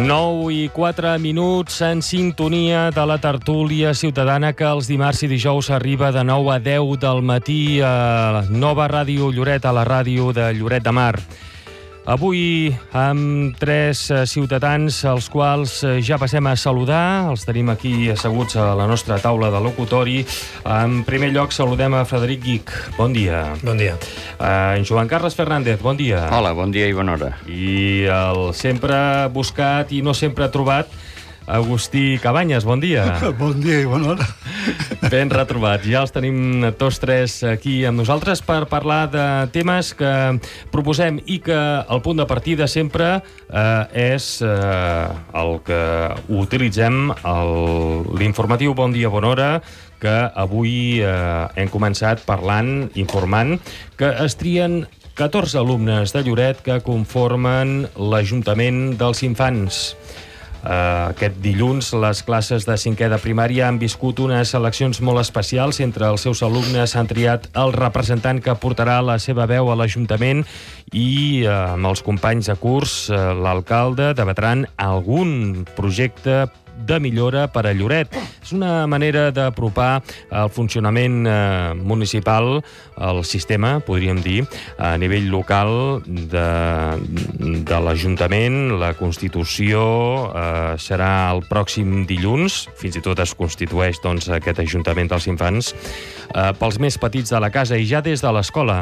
9:04 en sintonia de la tertúlia ciutadana que els dimarts i dijous arriba de 9 a 10 del matí a Nova Ràdio Lloret, a la ràdio de Lloret de Mar. Avui amb 3 ciutadans als quals ja passem a saludar. Els tenim aquí asseguts a la nostra taula de locutori. En primer lloc saludem a Frederic Guich. Bon dia. Bon dia. En Joan Carles Fernández, bon dia. Hola, bon dia i bona hora. I el sempre buscat i no sempre trobat Agustí Cabanyes, bon dia. Bon dia i bona hora. Ben retrobat. Ja els tenim tots 3 aquí amb nosaltres per parlar de temes que proposem i que el punt de partida sempre és el que utilitzem, l'informatiu Bon dia, bona hora, que avui hem començat parlant, informant, que es trien 14 alumnes de Lloret que conformen l'Ajuntament dels Infants. Aquest dilluns les classes de 5è de primària han viscut unes eleccions molt especials. Entre els seus alumnes han triat el representant que portarà la seva veu a l'Ajuntament i amb els companys de curs, l'alcalde, debatran algun projecte de millora per a Lloret. És una manera d'apropar el funcionament municipal, el sistema, podríem dir, a nivell local de l'Ajuntament. La Constitució serà el pròxim dilluns, fins i tot es constitueix doncs, aquest Ajuntament dels Infants, pels més petits de la casa i ja des de l'escola.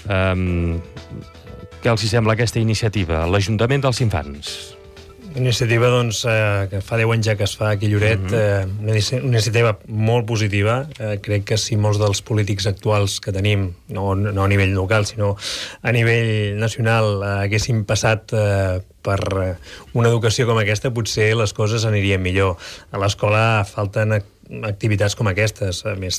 Què els sembla aquesta iniciativa, l'Ajuntament dels Infants? Una iniciativa doncs, que fa 10 anys ja que es fa aquí a Lloret, una iniciativa molt positiva. Crec que si molts dels polítics actuals que tenim, no a nivell local, sinó a nivell nacional, haguessin passat per una educació com aquesta, potser les coses anirien millor. A l'escola falten activitats com aquestes, més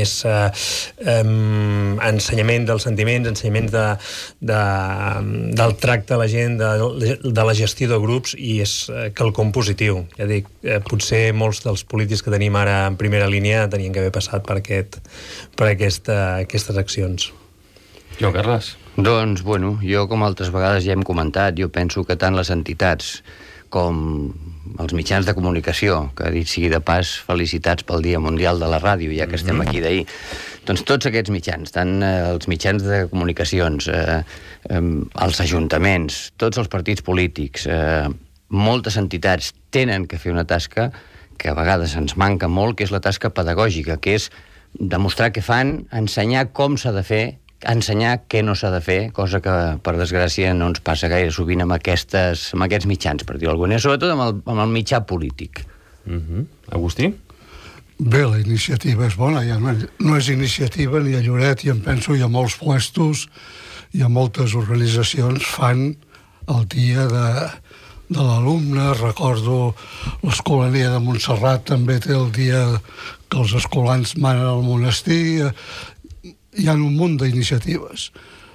ensenyament dels sentiments, ensenyament del tracte a la gent, de la gestió de grups, i és quelcom positiu. Ja dic, potser molts dels polítics que tenim ara en primera línia tenien que haver passat per aquestes accions. Jo, Carles? Doncs, bueno, jo, com altres vegades ja hem comentat, jo penso que tant les entitats com els mitjans de comunicació, que dit sigui de pas, felicitats pel Dia Mundial de la Ràdio, ja que estem aquí d'ahir. Doncs tots aquests mitjans, tant els mitjans de comunicacions, els ajuntaments, tots els partits polítics, moltes entitats tenen que fer una tasca que a vegades ens manca molt, que és la tasca pedagògica, que és demostrar què fan, ensenyar com s'ha de fer, ensenyar què no s'ha de fer, cosa que, per desgràcia, no ens passa gaire sovint amb aquests mitjans, per dir-ho d'alguna manera, sobretot amb el mitjà polític. Agustí? Bé, la iniciativa és bona, ja no és iniciativa ni a Lloret, i em penso i a molts puestos i a moltes organitzacions fan el dia de l'alumne. Recordo l'Escolania de Montserrat també té el dia que els escolans manen al monestir. Hi ha un munt d'iniciatives.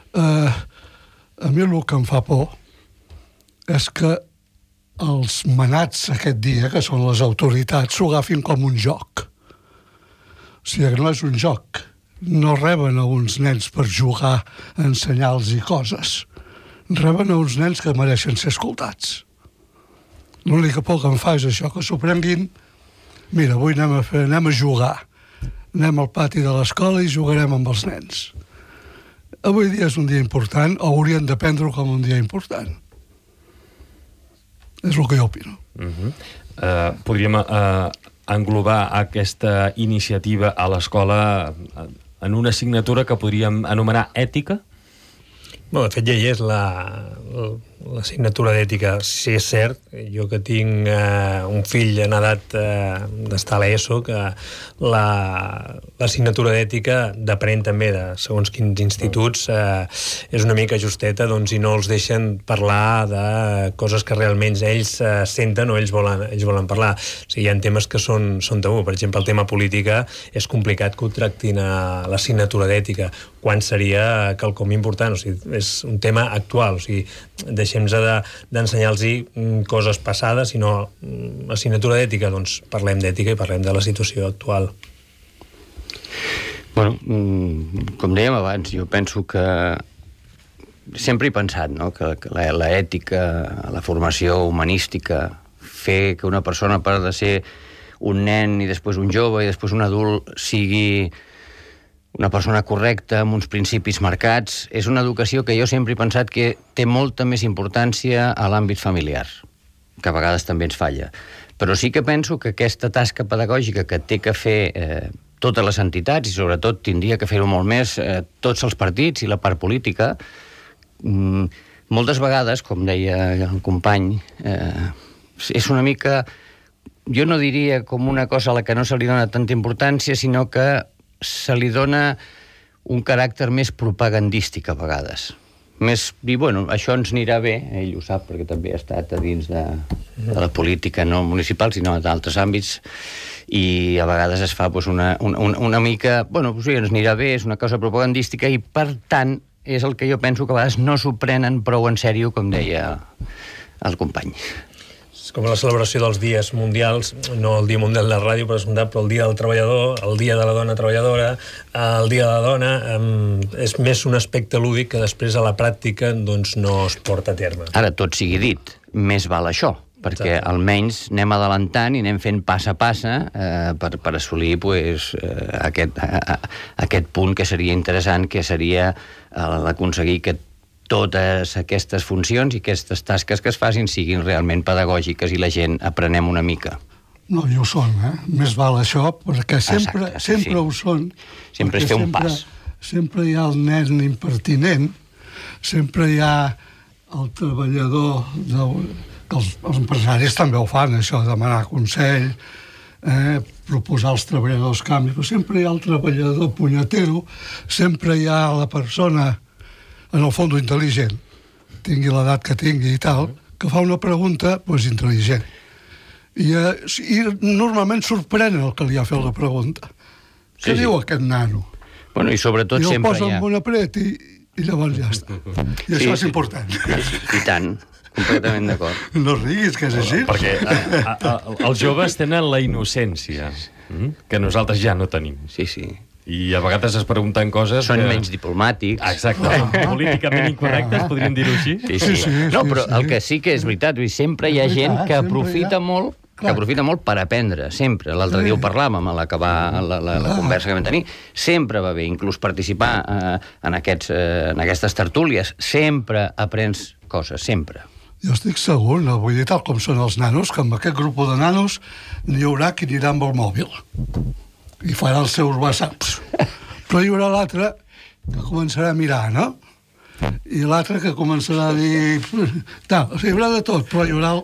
A mi el que em fa por és que els manats aquest dia, que són les autoritats, s'ho agafin com un joc. O sigui, que no és un joc. No reben a uns nens per jugar, a ensenyar-los coses. Reben a uns nens que mereixen ser escoltats. L'única por que em fa és això, que s'ho prenguin. Mira, avui anem a jugar. Anem al pati de l'escola i jugarem amb els nens. Avui dia és un dia important, o haurien de prendre-ho com un dia important. És el que jo opino. Podríem englobar aquesta iniciativa a l'escola en una assignatura que podríem anomenar ètica? Bueno, de fet, ja hi és l'assignatura d'ètica. Si és cert, jo que tinc un fill en edat d'estar a l'ESO, que l'assignatura d'ètica depèn també de segons quins instituts, és una mica justeta, doncs, i no els deixen parlar de coses que realment ells senten o ells volen parlar. O sigui, hi ha temes que són tabú. Per exemple, el tema política és complicat que ho tractin a l'assignatura d'ètica, quan seria quelcom important. O sigui, és un tema actual. O sigui, deixem-nos d'ensenyar-los coses passades, sinó assignatura d'ètica, doncs parlem d'ètica i parlem de la situació actual. Bueno, com dèiem abans, jo penso que sempre he pensat, no?, que l'ètica, la formació humanística fer que una persona, a part de ser un nen i després un jove i després un adult, sigui una persona correcta, amb uns principis marcats. És una educació que jo sempre he pensat que té molta més importància a l'àmbit familiar, que a vegades també ens falla. Però sí que penso que aquesta tasca pedagògica que té que fer totes les entitats, i sobretot tindria que fer-ho molt més tots els partits i la part política, moltes vegades, com deia el company, és una mica, jo no diria com una cosa a la que no se li dona tanta importància, sinó que se li dona un caràcter més propagandístic a vegades. Més dir, bueno, això ens anirà bé, ell ho sap perquè també ha estat a dins de la política no municipal, sinó d'altres àmbits, i a vegades es fa una mica, bueno, sí, ens anirà bé, és una cosa propagandística, i per tant és el que jo penso que a vegades no s'ho prenen prou en sèrio, com deia el company. Com la celebració dels dies mundials, no el Dia Mundial de la Ràdio, però el Dia del Treballador, el Dia de la Dona Treballadora, el Dia de la Dona, és més un aspecte lúdic que després a la pràctica doncs, no es porta a terme. Ara, tot sigui dit, més val això, perquè almenys anem adelantant i anem fent passa a passa per assolir aquest punt que seria interessant, que seria l'aconseguir que totes aquestes funcions i aquestes tasques que es facin siguin realment pedagògiques i la gent aprenem una mica. No, i ho són, Més val això, perquè sempre ho són. Sempre es té un pas. Sempre hi ha el nen impertinent, sempre hi ha el treballador, que els empresaris també ho fan, això, demanar consell, proposar als treballadors canvis, però sempre hi ha el treballador punyetero, sempre hi ha la persona en el fons intel·ligent, tingui l'edat que tingui i tal, que fa una pregunta intel·ligent. I normalment sorprèn el que li ha fet la pregunta. Què diu aquest nano? Bueno, i sobretot sempre hi ha... I el posa en un apret i llavors ja està. I això és important. I tant, completament d'acord. No riguis, que és així. Perquè els joves tenen la innocència, que nosaltres ja no tenim. Sí. I a vegades es pregunten coses... Són menys diplomàtics. Exacte, políticament incorrectes, podríem dir-ho així. Sí. No, però el que sí que és veritat, sempre hi ha gent que aprofita molt per aprendre, sempre. L'altre dia ho parlàvem a l'acabar la conversa que vam tenir. Sempre va bé, inclús participar en aquestes tertúlies. Sempre aprens coses, sempre. Jo estic segur, no vull dir tal com són els nanos, que amb aquest grup de nanos n'hi haurà qui anirà amb el mòbil i farà els seus whatsapps. Però hi haurà l'altre que començarà a mirar, no? I l'altre que començarà a dir... Tal, hi haurà de tot, però hi haurà...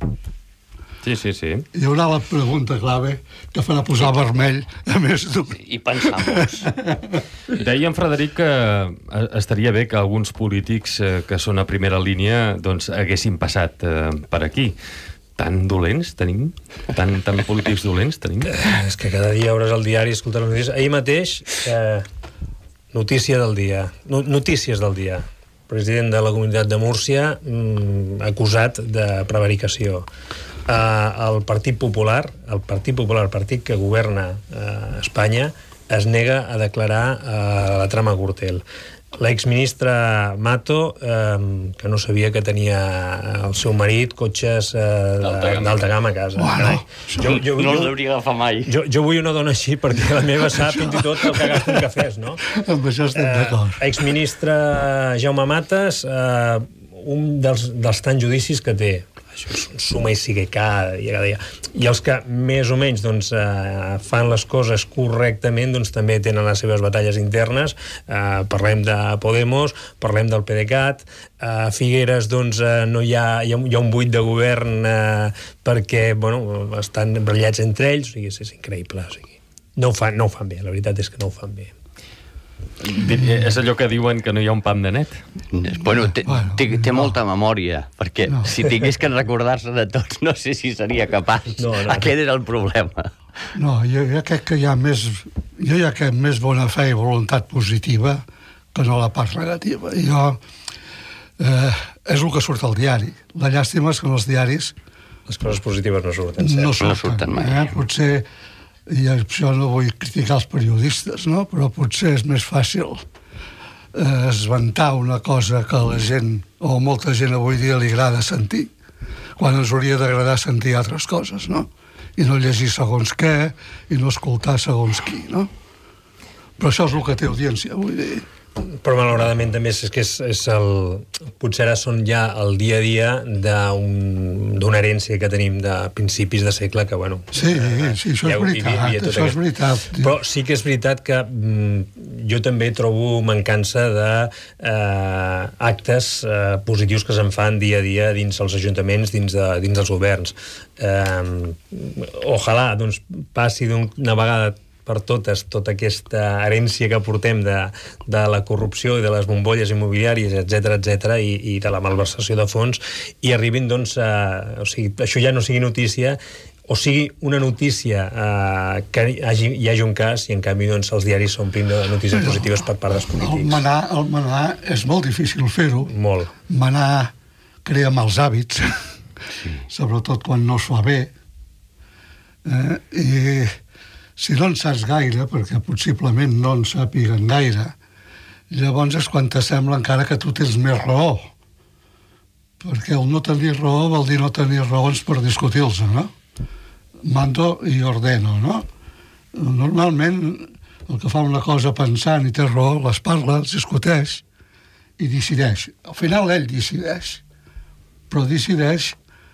Sí. Hi haurà la pregunta clave que farà posar vermell a més d'un. I pensar molts. Deia en Frederic que estaria bé que alguns polítics que són a primera línia doncs haguessin passat per aquí. Tan dolents tenim? Tan polítics dolents tenim? És que cada dia hauràs al diari escoltar les notícies. Ahir mateix, notícies del dia. President de la Comunitat de Múrcia acusat de prevaricació. El Partit Popular, partit que governa Espanya, es nega a declarar la trama Gürtel. L'exministre Mato, que no sabia que tenia el seu marit cotxes d'alta gamma a casa. Bueno, no els hauria d'agafar mai. Jo vull una dona així perquè la meva sap fins i tot el que gasta en cafès, no? Amb això estem d'acord. Exministre Jaume Matas, un dels tants judicis que té. Això és un suma i sigue cada dia. I els que més o menys fan les coses correctament també tenen les seves batalles internes. Parlem de Podemos, parlem del PDeCAT. A Figueres hi ha un buit de govern perquè estan brillats entre ells. O sigui, és increïble. No ho fan bé, la veritat és que no ho fan bé. És allò que diuen que no hi ha un pam de net. Bueno, té molta memòria, perquè si tingués que recordar-se de tots, no sé si seria capaç. Aquest era el problema. No, jo crec que hi ha més bona fe i voluntat positiva que no la part negativa. És el que surt al diari. La llàstima és que en els diaris... Les coses positives no surten, cert? No surten mai. Potser... I això no vull criticar els periodistes, no? Però potser és més fàcil esventar una cosa que a la gent, o a molta gent avui dia, li agrada sentir, quan ens hauria d'agradar sentir altres coses, no? I no llegir segons què, i no escoltar segons qui, no? Però això és el que té audiència, vull dir. Però malauradament també és que és potser ara són ja el dia a dia d'una herència que tenim de principis de segle que, bueno... Sí, això és veritat, això és veritat. Però sí que és veritat que jo també trobo mancança d'actes positius que se'n fan dia a dia dins els ajuntaments, dins dels governs. Ojalà, doncs, passi d'una vegada per totes, tota aquesta herència que portem de la corrupció i de les bombolles immobiliàries, etc i de la malversació de fons, i arribin, doncs, o sigui, això ja no sigui notícia, o sigui una notícia que hi hagi un cas, i en canvi, doncs, els diaris s'omplin de notícies positives per part dels polítics. El manar és molt difícil fer-ho. Molt. Manar crea mals hàbits, sobretot quan no es fa bé, i si no en saps gaire, perquè possiblement no en sàpiguen gaire, llavors és quan t'assembla encara que tu tens més raó. Perquè el no tenir raó vol dir no tenir raons per discutir-los, no? Mando i ordeno, no? Normalment, el que fa una cosa pensant i té raó, les parla, els discuteix i decideix. Al final ell decideix, però decideix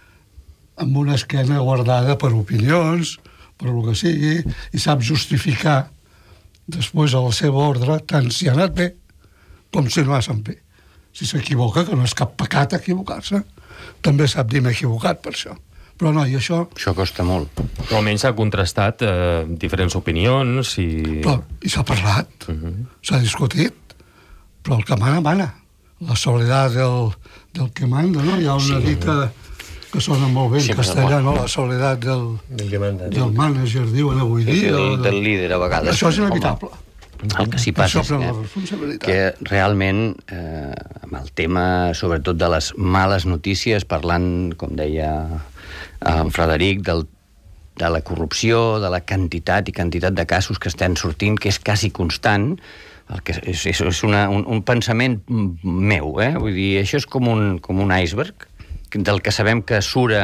amb una esquena guardada per opinions, per el que sigui, i sap justificar després a la seva ordre tant si ha anat bé com si no ha anat bé. Si s'equivoca, que no és cap pecat equivocar-se, també sap dir m'he equivocat per això. Però no, i això... Això costa molt. Però almenys s'ha contrastat diferents opinions i... Però, i s'ha parlat, s'ha discutit, però el que mana. La soledat del que manda, no? Hi ha una dita que sona molt bé en castellà, no? La soledat del manager, diuen avui dia. Del líder, a vegades. Això és inevitable. El que s'hi passa és que realment, amb el tema, sobretot de les males notícies, parlant, com deia en Frederic, de la corrupció, de la quantitat de casos que estan sortint, que és quasi constant, és un pensament meu, vull dir, això és com un iceberg, del que sabem que surt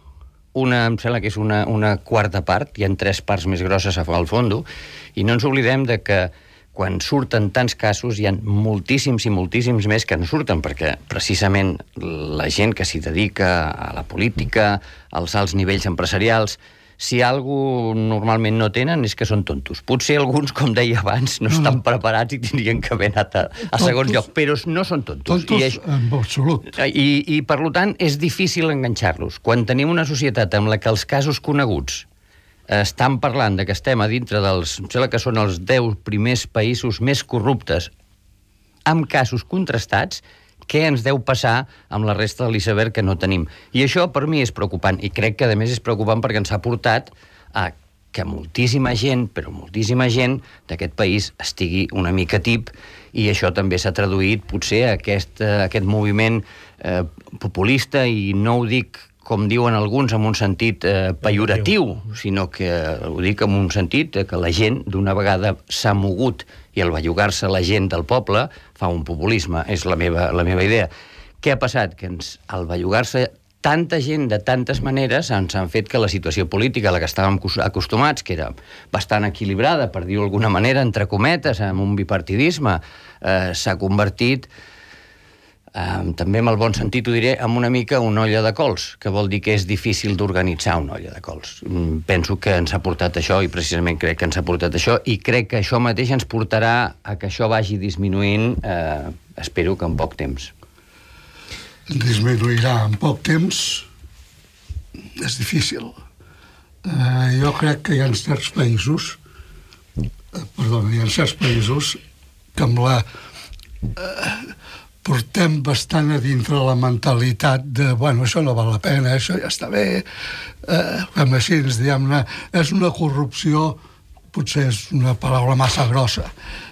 em sembla que és una quarta part, hi ha 3 parts més grosses al fons, i no ens oblidem de que quan surten tants casos hi ha moltíssims i moltíssims més que no surten, perquè precisament la gent que s'hi dedica a la política, als alts nivells empresarials, si algú normalment no tenen és que són tontos. Potser alguns, com deia abans, no estan preparats i tindrien que haver anat a segon lloc, però no són tontos. Tontos en absolut. I per tant, és difícil enganxar-los. Quan tenim una societat en la que els casos coneguts estan parlant de que estem a dintre dels... em sembla que són els 10 primers països més corruptes amb casos contrastats, què ens deu passar amb la resta de l'iceberg que no tenim. I això per mi és preocupant, i crec que a més és preocupant perquè ens ha portat a que moltíssima gent, però moltíssima gent d'aquest país estigui una mica tip, i això també s'ha traduït potser a aquest moviment populista, i no ho dic com diuen alguns, en un sentit pejoratiu, sinó que ho dic en un sentit que la gent d'una vegada s'ha mogut, i al bellugar-se la gent del poble fa un populisme, és la meva idea. Què ha passat? Que al bellugar-se tanta gent de tantes maneres ens han fet que la situació política a la que estàvem acostumats, que era bastant equilibrada, per dir-ho d'alguna manera, entre cometes, amb un bipartidisme, s'ha convertit... també amb el bon sentit ho diré, amb una mica una olla de cols, que vol dir que és difícil d'organitzar una olla de cols. Penso que ens ha portat això, i precisament crec que ens ha portat això, i crec que això mateix ens portarà a que això vagi disminuint, espero que en poc temps. Disminuirà en poc temps, és difícil. Jo crec que hi ha certs països que amb la... portem bastant a dintre la mentalitat de, bueno, això no val la pena, això ja està bé, fem així, diguem-ne, és una corrupció, potser és una paraula massa grossa,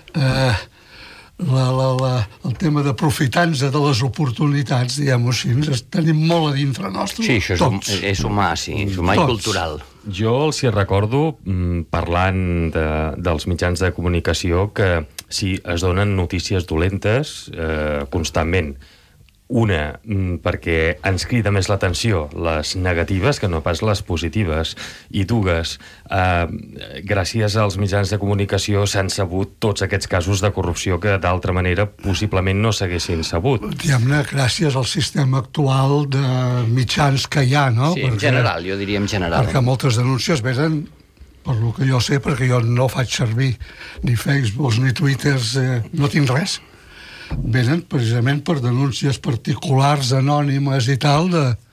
el tema d'aprofitar-nos de les oportunitats, diguem-ho així, tenim molt a dintre nostre. Sí, això és humà, sí, és humà i cultural. Jo els hi recordo, parlant dels mitjans de comunicació, que si es donen notícies dolentes constantment, Una, perquè ens crida més l'atenció les negatives que no pas les positives. I dues, gràcies als mitjans de comunicació s'han sabut tots aquests casos de corrupció que d'altra manera possiblement no s'haguessin sabut. Diguem-ne, gràcies al sistema actual de mitjans que hi ha, no? Sí, en general, jo diria en general. Perquè moltes denúncies venen, per lo que jo sé, perquè jo no faig servir ni Facebook ni Twitter, no tinc res. Venen precisament per denúncies particulars, anònimes i tal,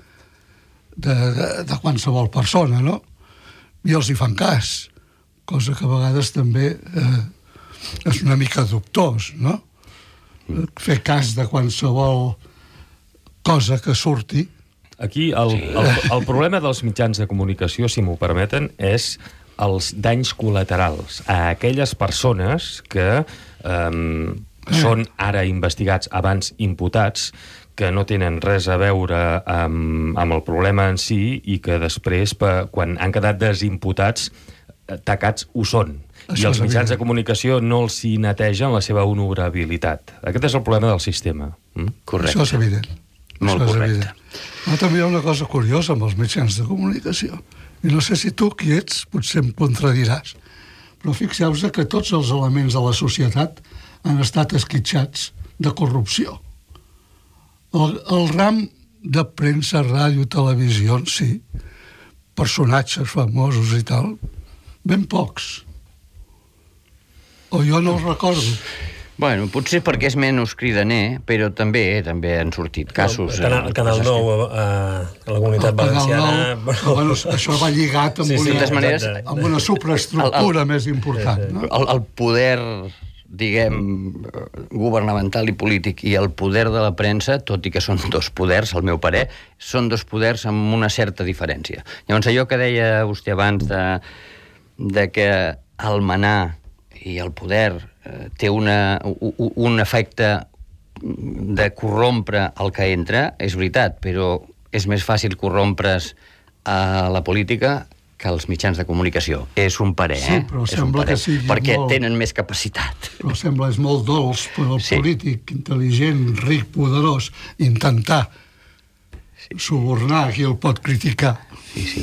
de qualsevol persona, no? I els hi fan cas, cosa que a vegades també és una mica dubtós, no? Fer cas de qualsevol cosa que surti. Aquí el problema dels mitjans de comunicació, si m'ho permeten, és els danys col·laterals a aquelles persones que són ara investigats, abans imputats, que no tenen res a veure amb el problema en si i que després, quan han quedat desimputats, tacats ho són. I els mitjans de comunicació no els hi netegen la seva honorabilitat. Aquest és el problema del sistema. Correcte. Això és evident. Molt correcte. Però també hi ha una cosa curiosa amb els mitjans de comunicació. I no sé si tu, qui ets, potser em contradiràs, però fixeu-vos que tots els elements de la societat han estat esquitxats de corrupció. El ram de premsa, ràdio, televisió, sí, personatges famosos i tal, ben pocs. O jo no els recordo. Bueno, potser perquè és menys cridaner, però també han sortit casos. El Canal 9 a la Comunitat Valenciana... Bueno, això va lligat amb una supraestructura més important. El poder, diguem, governamental i polític i el poder de la premsa, tot i que són dos poders, al meu parer, són dos poders amb una certa diferència. Llavors, allò que deia vostè abans de que el manar i el poder té un efecte de corrompre el que entra, és veritat, però és més fàcil corrompre's a la política que als mitjans de comunicació. És un parer, sí, però sembla que sigui perquè molt... tenen més capacitat. Però sembla és molt dolç per al polític intel·ligent, ric, poderós, intentar subornar qui el pot criticar. Sí.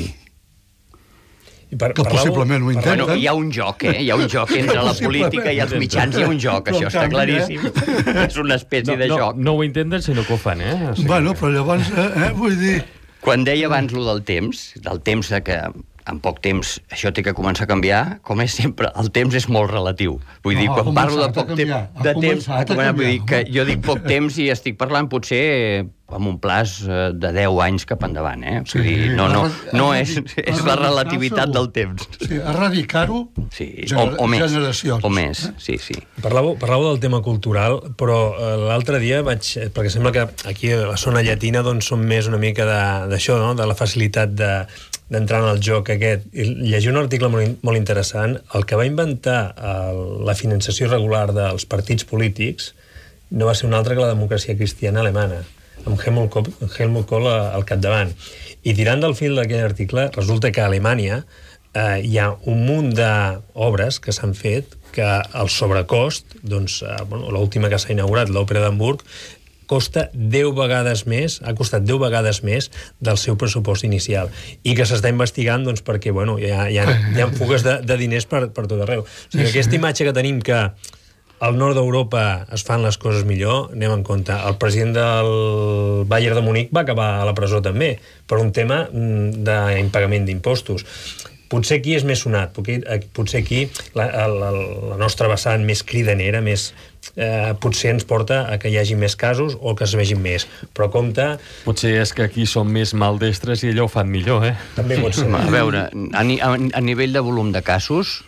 Que possiblement ho intenten. Bueno, hi ha un joc, Hi ha un joc entre la política i els mitjans, hi ha un joc, això està claríssim. És una espècie de joc. No ho intenten, sinó que ho fan, Bueno, però llavors, vull dir... Quan deia abans lo del temps de que en poc temps això té que començar a canviar, com és sempre, el temps és molt relatiu. Vull dir, quan parlo de poc temps, vull dir que jo dic poc temps i estic parlant potser amb un plaç de 10 anys cap endavant, Vull dir, no és la relativitat del temps. Sí, erradicar-ho generacions. O més, sí. Parlàveu del tema cultural, però l'altre dia perquè sembla que aquí a la zona llatina doncs són més una mica d'això, no? De la facilitat d'entrar en el joc aquest. I llegir un article molt interessant. El que va inventar la finançació regular dels partits polítics no va ser un altre que la democràcia cristiana alemana, amb Helmut Kohl al capdavant. I tirant del fil d'aquell article, resulta que a Alemanya hi ha un munt d'obres que s'han fet que el sobrecost, doncs, l'última que s'ha inaugurat, l'Òpera d'Hamburg, costa 10 vegades més, ha costat 10 vegades més del seu pressupost inicial, i que s'està investigant doncs, perquè hi ha fugues de diners per tot arreu. O sigui, aquesta imatge que tenim que al nord d'Europa es fan les coses millor, anem en compte. El president del Bayern de Munic va acabar a la presó també, per un tema d'impagament d'impostos. Potser aquí és més sonat, potser aquí la nostra vessant més cridanera, potser ens porta a que hi hagi més casos o que es vegin més. Però compte... Potser és que aquí som més maldestres i allò ho fan millor, També pot ser. A veure, a nivell de volum de casos,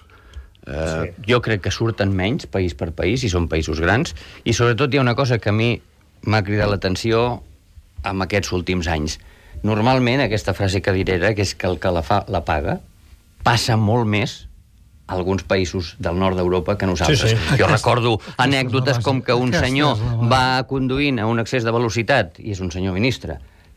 jo crec que surten menys país per país, i són països grans, i sobretot hi ha una cosa que a mi m'ha cridat l'atenció en aquests últims anys. Normalment, aquesta frase que diré era que és que el que la fa la paga, passa molt més a alguns països del nord d'Europa que nosaltres. Sí. Jo recordo anècdotes com que un senyor va conduint a un excés de velocitat, i és un senyor ministre,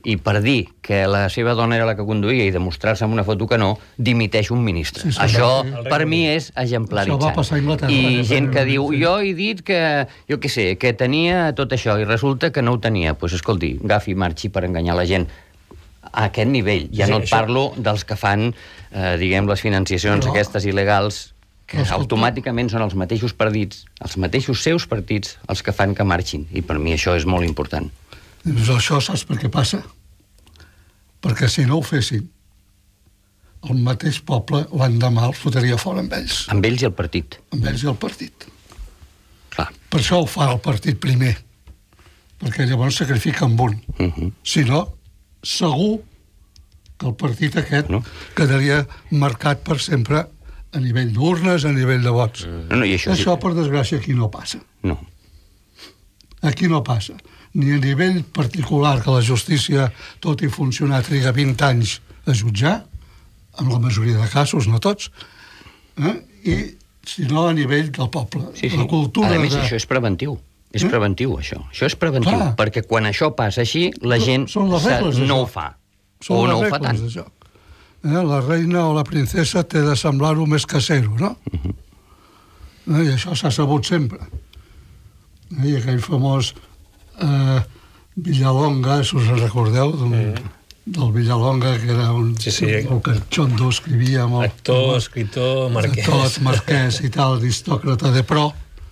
i per dir que la seva dona era la que conduïa i demostrar-se amb una foto que no, dimiteix un ministre. Sí, Això, per mi, és exemplaritzant. Això va passar a Anglaterra. I gent que diu, jo he dit que, jo què sé, que tenia tot això, i resulta que no ho tenia. Doncs, pues, escolti, agafi, marxi per enganyar la gent. A aquest nivell. Ja no et parlo dels que fan, diguem, les financiacions aquestes il·legals, que automàticament són els mateixos partits, els mateixos seus partits, els que fan que marxin. I per mi això és molt important. Doncs això saps per què passa? Perquè si no ho fessin, el mateix poble l'endemà els fotria fora amb ells. Amb ells i el partit. Amb ells i el partit. Clar. Per això ho fa el partit primer, perquè llavors sacrifica amb un. Si no, segur que el partit aquest quedaria marcat per sempre a nivell d'urnes, a nivell de vots. I això, per desgràcia, aquí no passa. No. Aquí no passa. Ni a nivell particular, que la justícia, tot i funcionar, triga 20 anys a jutjar, en la majoria de casos, no tots, i sinó a nivell del poble. La cultura a més, això és preventiu. És preventiu, això. Això és preventiu, perquè quan això passa així, la gent no ho fa. Són les regles de joc. La reina o la princesa té de semblar-ho més casero, no? I això s'ha sabut sempre. I aquell famós Villalonga, si us recordeu, del Villalonga, que era un cachondo, escrivia molt... Actor, escriptor, marquès. Tot, marquès i tal, aristòcrata de pro.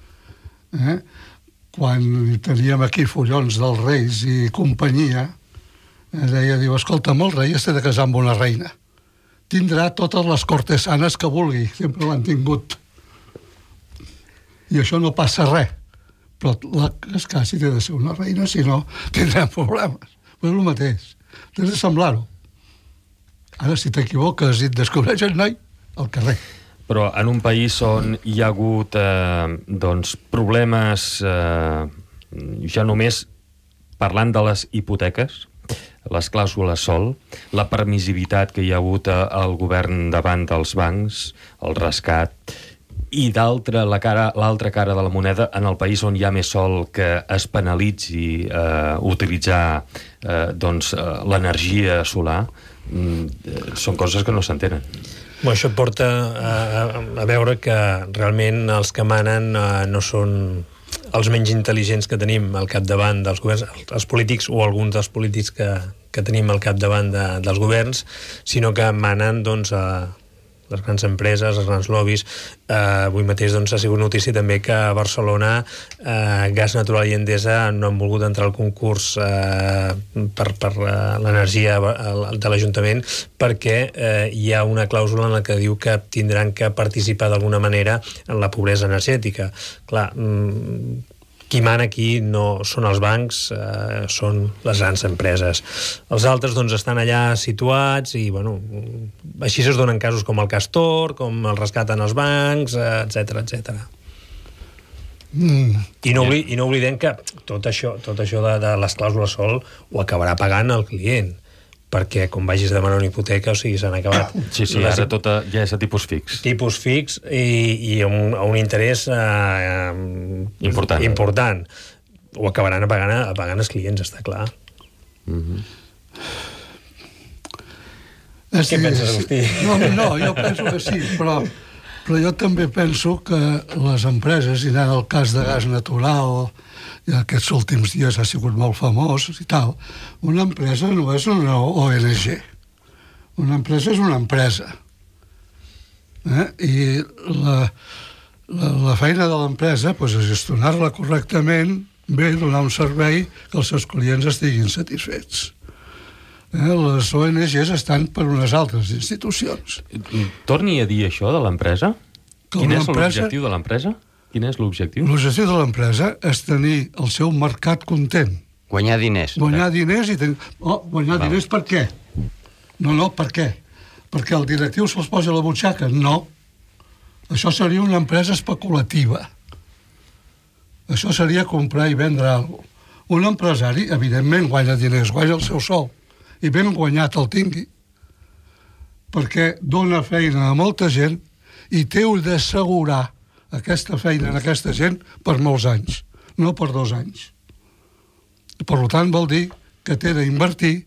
Quan teníem aquí follons dels reis i companyia, deia, diu, escolta'm, el rei es té de casar amb una reina. Tindrà totes les cortesanes que vulgui, sempre l'han tingut. I això no passa res. Però la que es casi té de ser una reina, si no, tindrem problemes. Però és el mateix. Tens de semblar-ho. Ara, si t'equivoques i et descobreix el noi, al carrer. Però en un país on hi ha hagut problemes, ja només parlant de les hipoteques, les clàusules sol, la permissivitat que hi ha hagut al govern davant dels bancs, el rescat, i l'altra cara de la moneda, en el país on hi ha més sol, que es penalitzi utilitzar l'energia solar, són coses que no s'entenen. Això porta a veure que realment els que manen no són els menys intel·ligents que tenim al capdavant dels governs, els polítics o alguns dels polítics que tenim al capdavant dels governs, sinó que manen les grans empreses, els grans lobbies. Avui mateix ha sigut notícia també que a Barcelona Gas Natural i Endesa no han volgut entrar al concurs per l'energia de l'Ajuntament perquè hi ha una clàusula en la que diu que tindran que participar d'alguna manera en la pobresa energètica. Clar, qui mana aquí no són els bancs, són les grans empreses. Els altres estan allà situats i així es donen casos com el Castor, com el rescat en els bancs, etc. I no oblidem que tot això de les clàusules sol ho acabarà pagant el client, perquè com vagis a demanar una hipoteca, s'han acabat... Sí, ara tot ja és a tipus fix. Tipus fix i a un interès important. Ho acabaran pagant els clients, està clar. Què penses, Agustí? No, jo penso que sí, però jo també penso que les empreses, i en el cas de Gas Natural, i aquests últims dies ha sigut molt famós i tal, una empresa no és una ONG. Una empresa és una empresa. I la feina de l'empresa és gestionar-la correctament, bé, donar un servei que els seus clients estiguin satisfets. Les ONGs estan per unes altres institucions. Torni a dir això de l'empresa? Quin és l'objectiu de l'empresa? Quin és l'objectiu? L'objectiu de l'empresa és tenir el seu mercat content. Guanyar diners. Guanyar diners i tenir... guanyar diners per què? No, per què? Perquè el directiu se'ls posa a la butxaca? No. Això seria una empresa especulativa. Això seria comprar i vendre alguna cosa. Un empresari, evidentment, guanya diners, guanya el seu sou. I ben guanyat el tingui. Perquè dona feina a molta gent i té d'assegurar aquesta feina en aquesta gent per molts anys, no per 2 anys. Per tant, vol dir que té d'invertir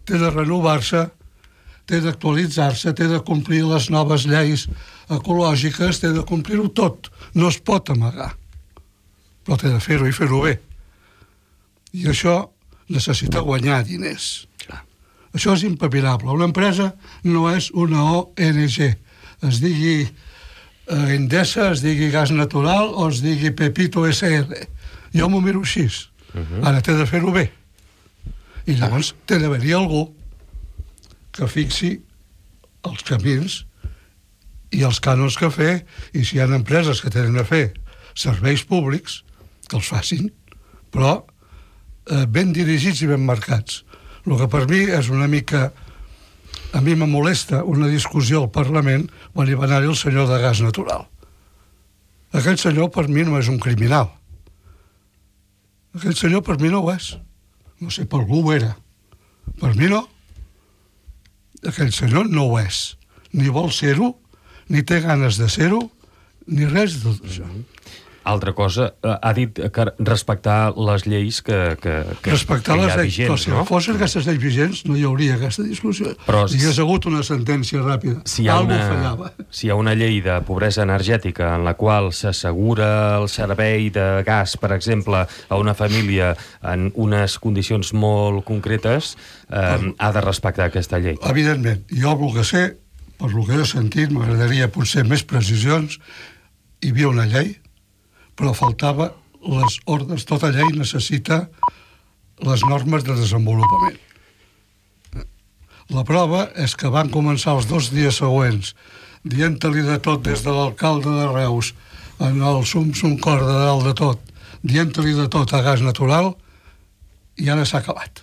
té de renovar-se, té d'actualitzar-se, té de complir les noves lleis ecològiques, té de complir-ho tot. No es pot amagar, però té de fer-ho i fer-ho bé. I això necessita guanyar diners. Clar. Això és impepinable. Una empresa no és una ONG. Es digui Endesa, es digui Gas Natural o es digui Pepito SR. Jo m'ho miro així. Ara té de fer-ho bé. I llavors té d'haver-hi algú que fixi els camins i els cànons que fer, i si hi ha empreses que tenen a fer serveis públics, que els facin, però ben dirigits i ben marcats. El que per mi és una mica... A mi me molesta una discussió al Parlament quan hi va anar-hi el senyor de Gas Natural. Aquest senyor per mi no és un criminal. Aquest senyor per mi no ho és. No sé, per algú ho era. Per mi no. Aquell senyor no ho és. Ni vol ser-ho, ni té ganes de ser-ho, ni res de tot això. Altra cosa, ha dit que respectar les lleis que respectar que hi les ha lleis, vigents, si no? fossin aquestes lleis vigents no hi hauria aquesta discussió. Però hi hagués hagut una sentència ràpida. Algú fallava. Si hi ha una llei de pobresa energètica en la qual s'assegura el servei de gas, per exemple, a una família en unes condicions molt concretes, ha de respectar aquesta llei. Evidentment. Jo el que sé, per lo que he sentit, m'agradaria potser més precisions. Hi havia una llei, però faltava les ordres. Tota llei necessita les normes de desenvolupament. La prova és que van començar els 2 dies següents dient-li de tot des de l'alcalde de Reus en el sum cor de dalt de tot, dient-li de tot a Gas Natural, i ara s'ha acabat.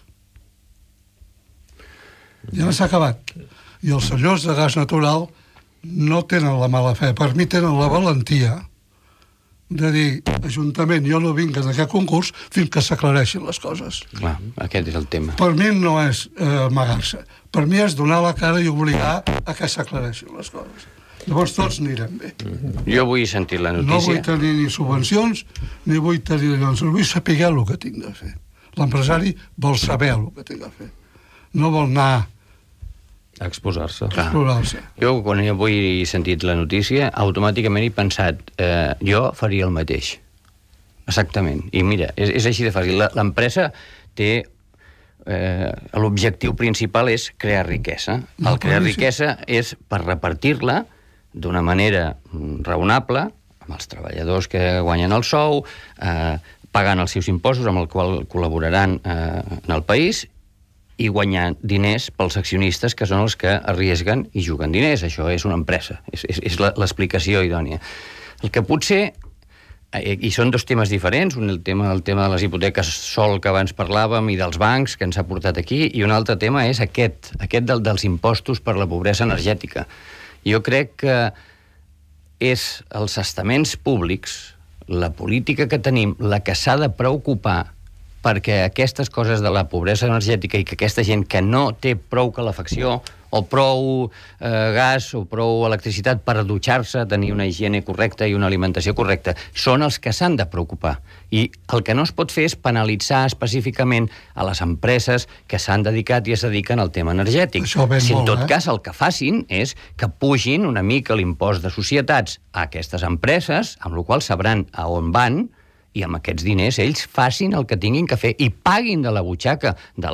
I ara s'ha acabat. I els senyors de Gas Natural no tenen la mala fe, per mi tenen la valentia de dir, Ajuntament, jo no vinc en aquest concurs fins que s'aclareixin les coses. Clar, aquest és el tema. Per mi no és amagar-se. Per mi és donar la cara i obligar a que s'aclareixin les coses. Llavors tots anirem bé. Jo vull sentir la notícia. No vull tenir ni subvencions, ni vull tenir llocs. Vull saber el que tinc de fer. L'empresari vol saber el que tinc de fer. No vol anar A exposar-se. Jo, quan avui he sentit la notícia, automàticament he pensat, jo faria el mateix. Exactament. I mira, és així de fàcil. L'empresa té... l'objectiu principal és crear riquesa. El crear riquesa és per repartir-la d'una manera raonable, amb els treballadors que guanyen el sou, pagant els seus impostos amb el qual col·laboraran en el país, i guanyar diners pels accionistes, que són els que arriesguen i juguen diners. Això és una empresa. És l'explicació idònia. El que potser... I són 2 temes diferents, el tema de les hipoteques sol que abans parlàvem i dels bancs que ens ha portat aquí, i un altre tema és aquest dels impostos per la pobresa energètica. Jo crec que és els estaments públics, la política que tenim, la que s'ha de preocupar perquè aquestes coses de la pobresa energètica i que aquesta gent que no té prou calefacció o prou gas o prou electricitat per dutxar-se, tenir una higiene correcta i una alimentació correcta, són els que s'han de preocupar. I el que no es pot fer és penalitzar específicament a les empreses que s'han dedicat i es dediquen al tema energètic. Si en tot cas el que facin és que pugin una mica l'impost de societats a aquestes empreses, amb la qual sabran a on van, i amb aquests diners ells facin el que tinguin que fer i paguin de la butxaca de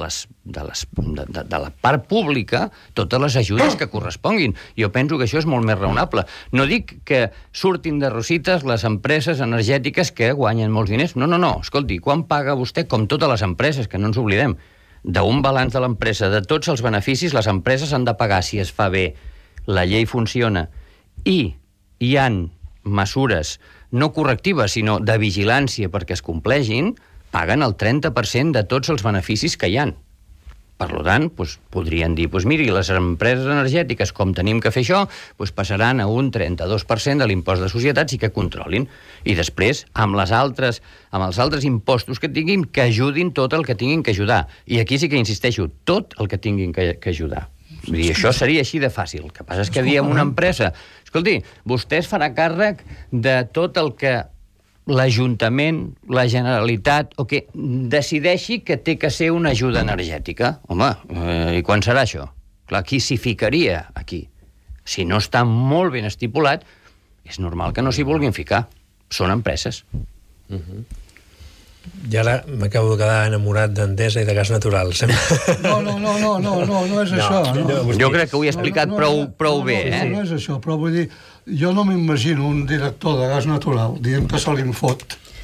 la part pública totes les ajudes que corresponguin. Jo penso que això és molt més raonable. No dic que surtin de rosites les empreses energètiques que guanyen molts diners. No. Escolti, quan paga vostè, com totes les empreses, que no ens oblidem, d'un balanç de l'empresa, de tots els beneficis, les empreses han de pagar si es fa bé, la llei funciona i hi han mesures no correctives, sinó de vigilància perquè es compleixin, paguen el 30% de tots els beneficis que hi ha. Per tant, podrien dir, miri, les empreses energètiques, com tenim que fer això, passaran a un 32% de l'impost de societats i que controlin. I després, amb els altres impostos que tinguin, que ajudin tot el que tinguin que ajudar. I aquí sí que insisteixo, tot el que tinguin que ajudar. Vull dir, això seria així de fàcil. El que passa és que diem una empresa, escolti, vostè es farà càrrec de tot el que l'Ajuntament, la Generalitat, o que decideixi que té que ser una ajuda energètica. Home, i quan serà això? Clar, qui s'hi ficaria aquí? Si no està molt ben estipulat, és normal que no s'hi vulguin ficar. Són empreses. I ara m'acabo de quedar enamorat d'Endesa i de gas natural. No és això. Jo crec que ho he explicat prou bé. No és això, però vull dir, jo no m'imagino un director de gas natural dient que se li fot.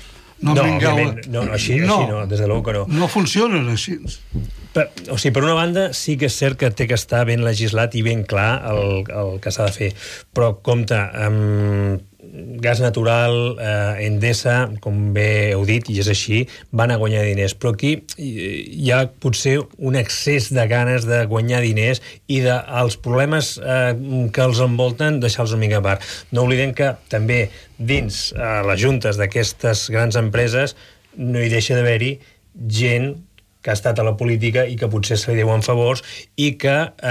Així no, des de l'ou que no. No funcionen així. O sigui, per una banda, sí que és cert que té que estar ben legislat i ben clar el que s'ha de fer, però compte, gas natural, Endesa, com bé heu dit, i és així, van a guanyar diners, però aquí hi ha potser un excés de ganes de guanyar diners i dels problemes que els envolten, deixar-los una mica a part. No oblidem que també dins les juntes d'aquestes grans empreses no hi deixa d'haver-hi gent que ha estat a la política i que potser se li deuen favors i que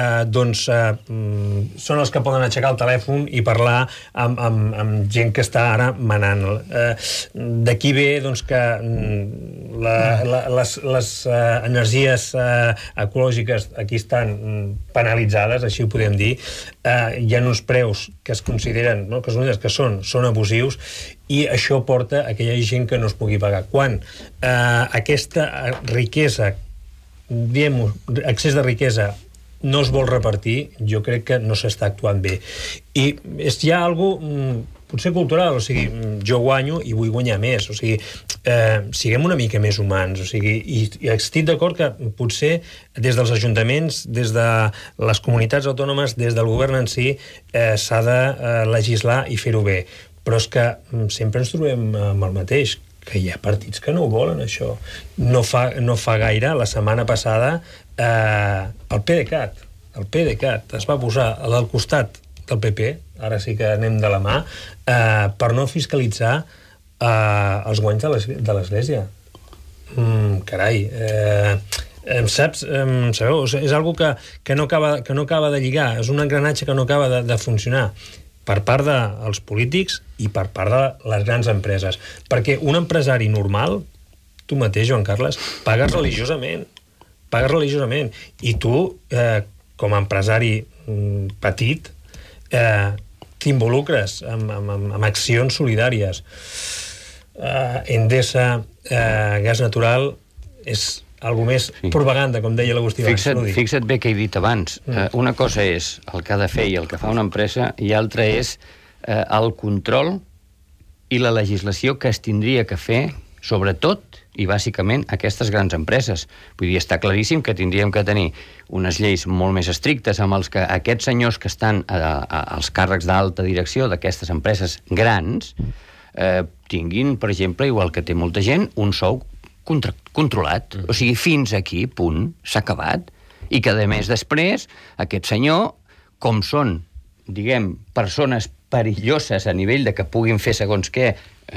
són els que poden aixecar el telèfon i parlar amb gent que està ara manant. D'aquí ve que les energies ecològiques aquí estan penalitzades, així ho podem dir. Hi ha uns preus que es consideren, que són abusius, i això porta a que hi hagi gent que no es pugui pagar. Quan aquesta riquesa, diguem-ho, excés de riquesa no es vol repartir, jo crec que no s'està actuant bé. I hi ha alguna cosa potser cultural, o sigui, jo guanyo i vull guanyar més, o sigui, siguem una mica més humans, o sigui, i estic d'acord que potser des dels ajuntaments, des de les comunitats autònomes, des del govern en si, s'ha de legislar i fer-ho bé. Però és que sempre ens trobem amb el mateix, que hi ha partits que no ho volen, això. No fa gaire, la setmana passada, el PDeCAT es va posar al costat del PP, ara sí que anem de la mà, per no fiscalitzar els guanys de l'Església. Carai, sabeu? És algo que no acaba de lligar, és un engranatge que no acaba de funcionar per part dels polítics i per part de les grans empreses. Perquè un empresari normal, tu mateix, Joan Carles, pagues religiosament. I tu, com a empresari petit, t'involucres amb accions solidàries. Endesa, gas natural, és algo més propaganda, com deia l'Agustí. Fixa't bé que he dit abans. Una cosa és el que ha de fer i el que fa una empresa, i altra és el control i la legislació que es tindria que fer, sobretot i bàsicament aquestes grans empreses. Vull dir, està claríssim que tindríem que tenir unes lleis molt més estrictes amb els que aquests senyors que estan als càrrecs d'alta direcció d'aquestes empreses grans tinguin, per exemple, igual que té molta gent, un sou controlat. O sigui, fins aquí, punt, s'ha acabat. I que, a més, després, aquest senyor, com són, diguem, persones perilloses a nivell de que puguin fer segons què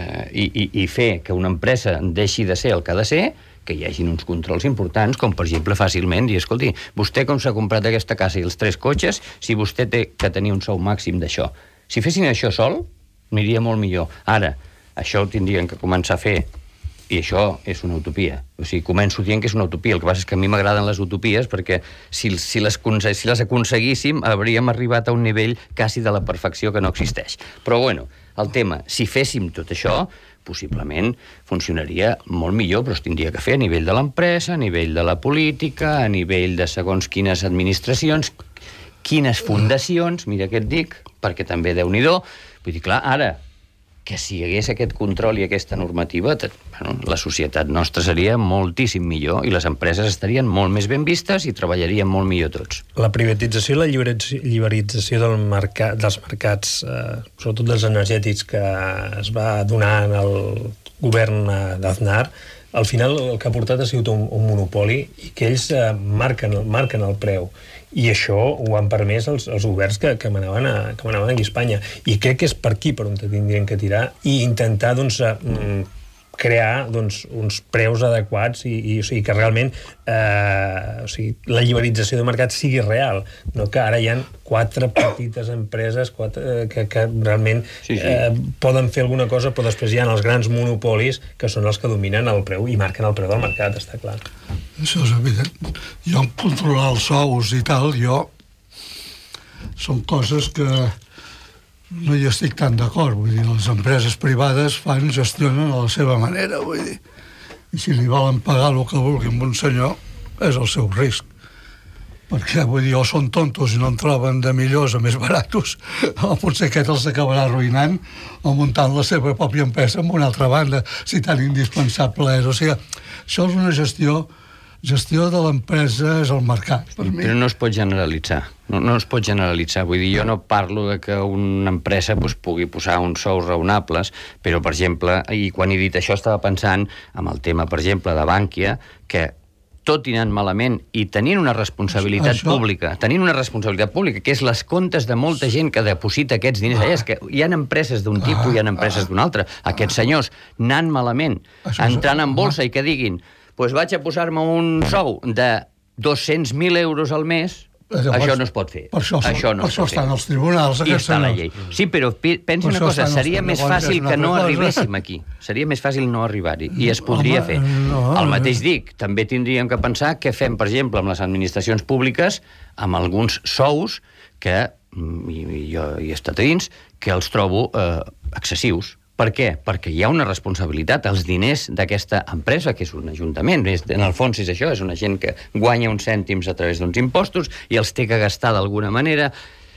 i fer que una empresa deixi de ser el que ha de ser, que hi hagin uns controls importants, com per exemple fàcilment dir, escolti, vostè com s'ha comprat aquesta casa i els 3 cotxes, si vostè té que tenir un sou màxim d'això. Si fessin això sol, aniria molt millor. Ara, això ho tindrien que començar a fer, i això és una utopia. O sigui, començo dient que és una utopia. El que passa és que a mi m'agraden les utopies perquè si les aconseguíssim hauríem arribat a un nivell quasi de la perfecció que no existeix. Però bueno, el tema, si féssim tot això, possiblement funcionaria molt millor, però es tindria que fer a nivell de l'empresa, a nivell de la política, a nivell de segons quines administracions, quines fundacions, mira què et dic, perquè també Déu-n'hi-do. Vull dir, clar, ara, que si hi hagués aquest control i aquesta normativa, la societat nostra seria moltíssim millor i les empreses estarien molt més ben vistes i treballarien molt millor tots. La privatització i la liberalització dels mercats, sobretot dels energètics, que es va donar en el govern d'Aznar, al final el que ha portat ha sigut un monopoli i que ells marquen el preu. I això ho han permès els governs que manaven aquí a Espanya. I crec que és per aquí per on tindrien que tirar i intentar crear doncs, uns preus adequats i o sigui, que realment o sigui, la liberalització del mercat sigui real, no que ara hi ha 4 petites empreses que realment poden fer alguna cosa, però després hi ha els grans monopolis que són els que dominen el preu i marquen el preu del mercat, està clar. Això és evident. Jo en controlar els sous i tal, són coses que no hi estic tan d'acord, vull dir, les empreses privades gestionen a la seva manera, vull dir, i si li volen pagar el que vulguin a un senyor, és el seu risc, perquè, vull dir, o són tontos i no en troben de millors o més baratos, o potser aquest els acabarà arruïnant o muntant la seva pròpia empresa en una altra banda, si tan indispensable és. O sigui, això és una gestió de l'empresa, és el mercat, per mi. Però no es pot generalitzar. No es pot generalitzar. Vull dir, jo no parlo de que una empresa pugui posar uns sous raonables, però, per exemple, i quan he dit això estava pensant en el tema, per exemple, de Bànquia, que tot i anant malament i tenint una responsabilitat pública, que és les comptes de molta gent que deposita aquests diners allà, és que hi ha empreses d'un tipus i hi ha empreses d'un altre. Aquests senyors anant malament, entrant en bolsa i que diguin doncs vaig a posar-me un sou de 200.000 euros al mes, això no es pot fer. Per això estan els tribunals, aquests senyors. I està la llei. Sí, però pensi una cosa, seria més fàcil que no arribéssim aquí. Seria més fàcil no arribar-hi. I es podria fer. El mateix dic, també tindríem que pensar què fem, per exemple, amb les administracions públiques, amb alguns sous que, jo hi he estat a dins, que els trobo excessius. Per què? Perquè hi ha una responsabilitat. Els diners d'aquesta empresa, que és un ajuntament, en el fons és això, és una gent que guanya uns cèntims a través d'uns impostos i els té que gastar d'alguna manera,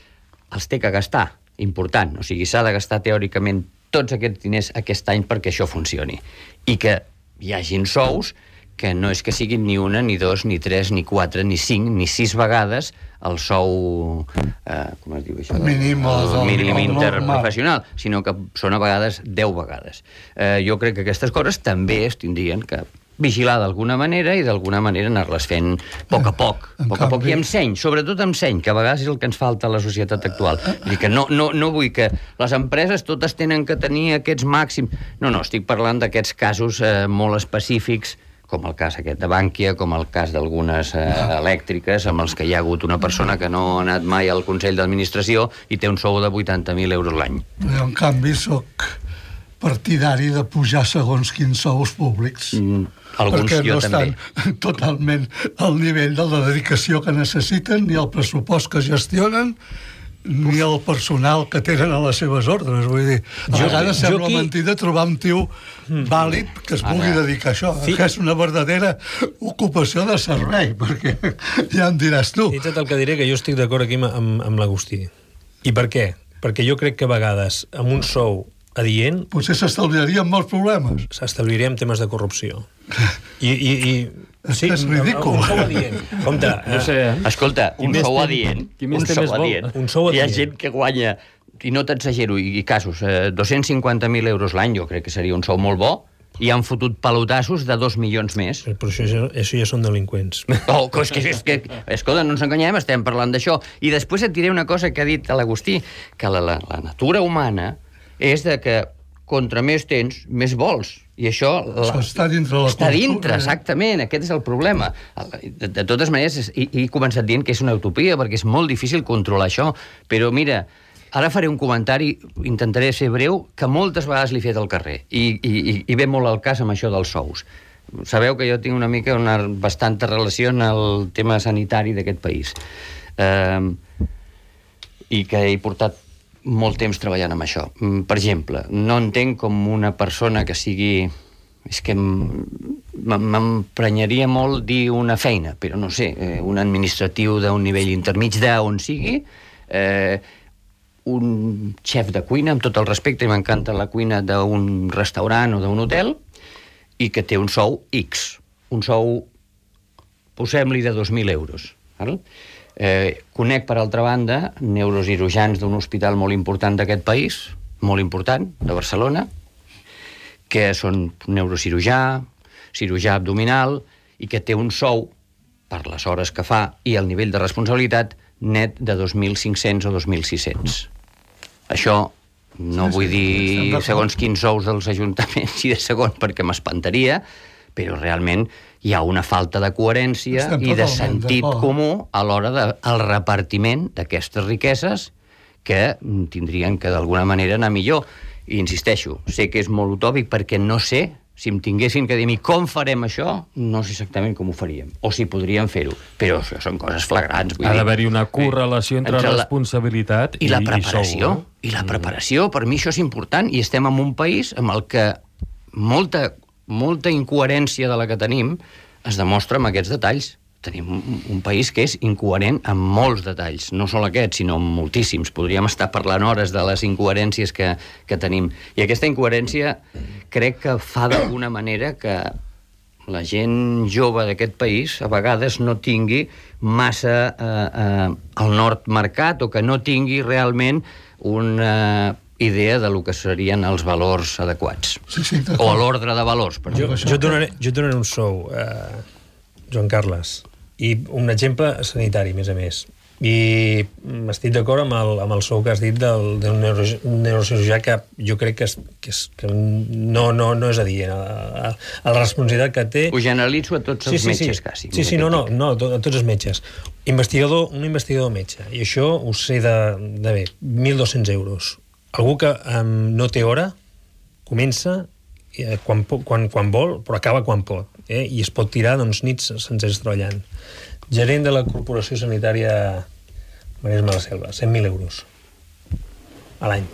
important. O sigui, s'ha de gastar teòricament tots aquests diners aquest any perquè això funcioni. I que hi hagin sous que no és que siguin ni una, ni dos, ni tres, ni quatre, ni cinc, ni sis vegades el sou, com es diu això? El mínim interprofessional, sinó que són a vegades 10 vegades. Jo crec que aquestes coses també es tindrien que vigilar d'alguna manera i d'alguna manera anar-les fent a poc a poc i amb seny, sobretot amb seny, que a vegades és el que ens falta a la societat actual. Vull dir que no vull que les empreses totes tenen que tenir aquests màxims. No, estic parlant d'aquests casos molt específics, com el cas aquest de Bànquia, com el cas d'algunes elèctriques, amb els que hi ha hagut una persona que no ha anat mai al Consell d'Administració i té un sou de 80.000 euros l'any. Jo, en canvi, soc partidari de pujar segons quins sous públics. Alguns jo també. Perquè no estan totalment al nivell de la dedicació que necessiten, ni el pressupost que gestionen, ni el personal que tenen a les seves ordres. Vull dir, a vegades sembla mentida trobar un tio vàlid que es pugui dedicar a això, que és una verdadera ocupació de servei, perquè ja em diràs tu. I tot el que diré, que jo estic d'acord aquí amb l'Agustí. I per què? Perquè jo crec que a vegades amb un sou adient... Potser s'estalviarien molts problemes. S'estalviarien temes de corrupció. Sí, és ridícul. Un sou adient. Compte, no sé, escolta, un sou adient. Hi ha gent que guanya, i no t'exagero, i casos, 250.000 euros l'any, jo crec que seria un sou molt bo, i han fotut pelotassos de 2 milions més. Però això ja són delinqüents. És que, escolta, no ens enganyem, estem parlant d'això. I després et diré una cosa que ha dit l'Agustí, que la natura humana és de que contra més tens, més vols. I això està dintre la cultura. Està dintre, exactament, aquest és el problema. De totes maneres, he començat dient que és una utopia, perquè és molt difícil controlar això, però mira, ara faré un comentari, intentaré ser breu, que moltes vegades l'he fet al carrer, i ve molt al cas amb això dels sous. Sabeu que jo tinc una mica bastanta relació en el tema sanitari d'aquest país. I que he portat molt temps treballant amb això. Per exemple, no entenc com una persona que sigui... És que m'emprenyaria molt dir una feina, però no sé, un administratiu d'un nivell intermig d'on sigui, un xef de cuina, amb tot el respecte, i m'encanta la cuina d'un restaurant o d'un hotel, i que té un sou X. Un sou, posem-li de 2.000 euros. Conec, per altra banda, neurocirurgians d'un hospital molt important d'aquest país, molt important, de Barcelona, que són neurocirurgià, cirurgià abdominal, i que té un sou, per les hores que fa i el nivell de responsabilitat, net de 2.500 o 2.600. Això No vull dir segons quins sous dels ajuntaments i de segon perquè m'espantaria, però realment hi ha una falta de coherència i de sentit comú a l'hora del repartiment d'aquestes riqueses que tindrien que d'alguna manera anar millor. I insisteixo, sé que és molt utòpic perquè no sé, si em tinguessin que dir com farem això, no sé exactament com ho faríem, o si podríem fer-ho, però això són coses flagrants. Ha d'haver-hi una correlació entre responsabilitat i la preparació. I la preparació, per mi això és important, i estem en un país amb el que molta incoherència de la que tenim es demostra amb aquests detalls. Tenim un país que és incoherent amb molts detalls, no sol aquests, sinó moltíssims. Podríem estar parlant hores de les incoherències que tenim. I aquesta incoherència crec que fa d'alguna manera que la gent jove d'aquest país a vegades no tingui massa el nord marcat o que no tingui realment una idea de lo que serien els valors adequats. O l'ordre de valors. Jo et donaré un sou, Joan Carles, i un exemple sanitari, a més. I estic d'acord amb el sou que has dit del neurocirurgià, que jo crec que no és adient a la responsabilitat que té. Ho generalitzo a tots els metges, quasi. Sí, no, a tots els metges. Un investigador metge, i això ho sé de bé, 1.200 euros. Algú que no té hora, comença quan vol, però acaba quan pot, i es pot tirar nits sencers treballant. Gerent de la Corporació Sanitària Maresme de la Selva, 100.000 euros a l'any.